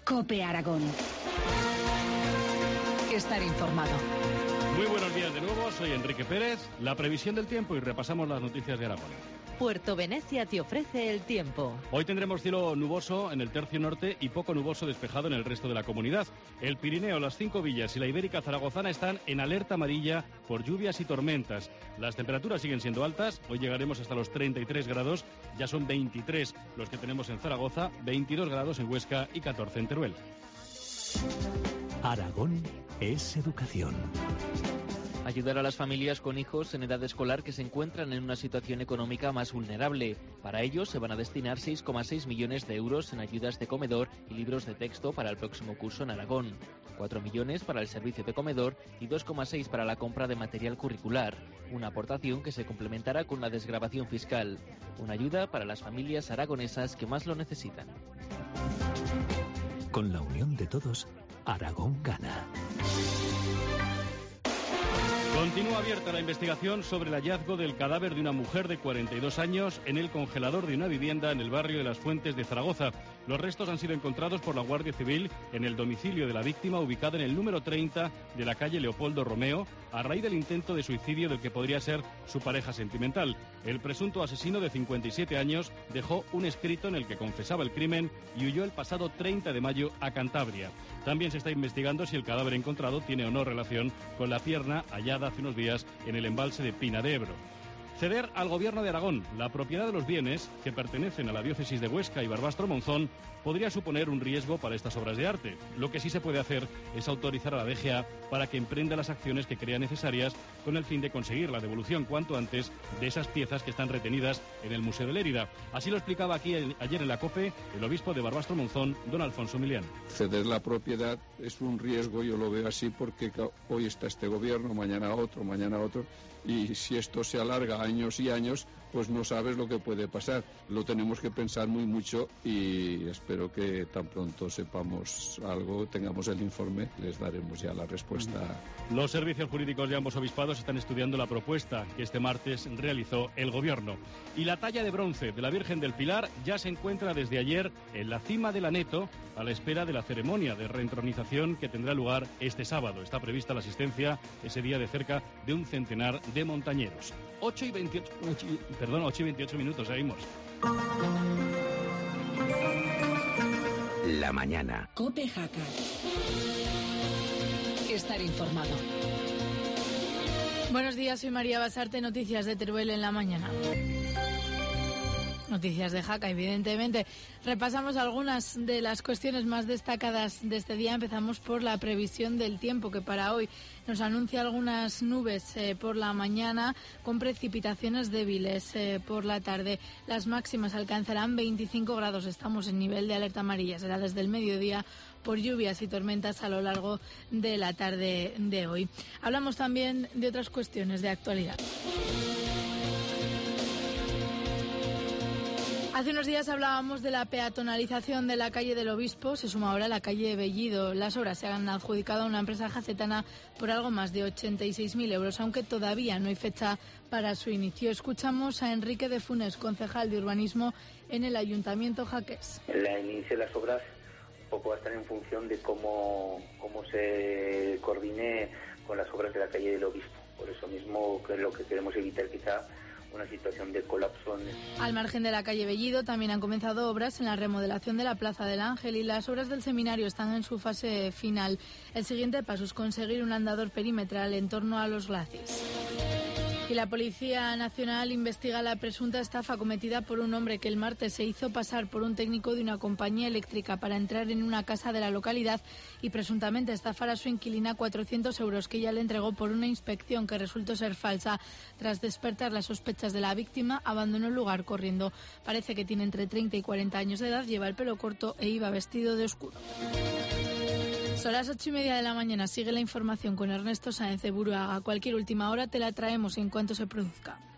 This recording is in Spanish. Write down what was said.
COPE Aragón. Estar informado. Muy buenos días de nuevo, soy Enrique Pérez. La previsión del tiempo y repasamos las noticias de Aragón. Puerto Venecia te ofrece el tiempo. Hoy tendremos cielo nuboso en el tercio norte y poco nuboso despejado en el resto de la comunidad. El Pirineo, las 5 villas y la Ibérica zaragozana están en alerta amarilla por lluvias y tormentas. Las temperaturas siguen siendo altas, hoy llegaremos hasta los 33 grados, ya son 23 los que tenemos en Zaragoza, 22 grados en Huesca y 14 en Teruel. Aragón es educación. Ayudar a las familias con hijos en edad escolar que se encuentran en una situación económica más vulnerable. Para ello se van a destinar 6,6 millones de euros en ayudas de comedor y libros de texto para el próximo curso en Aragón. 4 millones para el servicio de comedor y 2,6 para la compra de material curricular. Una aportación que se complementará con la desgravación fiscal. Una ayuda para las familias aragonesas que más lo necesitan. Con la unión de todos, Aragón gana. Continúa abierta la investigación sobre el hallazgo del cadáver de una mujer de 42 años en el congelador de una vivienda en el barrio de Las Fuentes de Zaragoza. Los restos han sido encontrados por la Guardia Civil en el domicilio de la víctima, ubicado en el número 30 de la calle Leopoldo Romeo, a raíz del intento de suicidio del que podría ser su pareja sentimental. El presunto asesino de 57 años dejó un escrito en el que confesaba el crimen y huyó el pasado 30 de mayo a Cantabria. También se está investigando si el cadáver encontrado tiene o no relación con la pierna hallada hace unos días en el embalse de Pina de Ebro. Ceder al Gobierno de Aragón la propiedad de los bienes que pertenecen a la diócesis de Huesca y Barbastro-Monzón podría suponer un riesgo para estas obras de arte. Lo que sí se puede hacer es autorizar a la DGA para que emprenda las acciones que crea necesarias con el fin de conseguir la devolución cuanto antes de esas piezas que están retenidas en el Museo de Lérida. Así lo explicaba aquí ayer en la COPE el obispo de Barbastro-Monzón, don Alfonso Milián. Ceder la propiedad es un riesgo, yo lo veo así, porque hoy está este gobierno, mañana otro, y si esto se alarga años y años, pues no sabes lo que puede pasar. Lo tenemos que pensar mucho y espero que tan pronto sepamos algo, tengamos el informe, les daremos ya la respuesta. Los servicios jurídicos de ambos obispados están estudiando la propuesta que este martes realizó el Gobierno. Y la talla de bronce de la Virgen del Pilar ya se encuentra desde ayer en la cima del Aneto, a la espera de la ceremonia de reentronización que tendrá lugar este sábado. Está prevista la asistencia ese día de cerca de un centenar de montañeros. 8 y 28 minutos, seguimos. La mañana. COPE Jaca. Estar informado. Buenos días, soy María Basarte, noticias de Teruel en la mañana. Noticias de Jaca, evidentemente. Repasamos algunas de las cuestiones más destacadas de este día. Empezamos por la previsión del tiempo, que para hoy nos anuncia algunas nubes por la mañana con precipitaciones débiles por la tarde. Las máximas alcanzarán 25 grados. Estamos en nivel de alerta amarilla. Será desde el mediodía por lluvias y tormentas a lo largo de la tarde de hoy. Hablamos también de otras cuestiones de actualidad. Hace unos días hablábamos de la peatonalización de la calle del Obispo, se suma ahora la calle Bellido. Las obras se han adjudicado a una empresa jacetana por algo más de 86.000 euros, aunque todavía no hay fecha para su inicio. Escuchamos a Enrique de Funes, concejal de urbanismo en el Ayuntamiento jaqués. El inicio de las obras un poco va a estar en función de cómo se coordine con las obras de la calle del Obispo. Por eso mismo que lo que queremos evitar quizá una situación de colapso. Al margen de la calle Bellido también han comenzado obras en la remodelación de la Plaza del Ángel y las obras del seminario están en su fase final. El siguiente paso es conseguir un andador perimetral en torno a los glacis. Y la Policía Nacional investiga la presunta estafa cometida por un hombre que el martes se hizo pasar por un técnico de una compañía eléctrica para entrar en una casa de la localidad y presuntamente estafar a su inquilina 400 euros que ella le entregó por una inspección que resultó ser falsa. Tras despertar las sospechas de la víctima, abandonó el lugar corriendo. Parece que tiene entre 30 y 40 años de edad, lleva el pelo corto e iba vestido de oscuro. Son las 8:30 de la mañana. Sigue la información con Ernesto Sáenz de Buruaga. Cualquier última hora te la traemos en cuanto se produzca.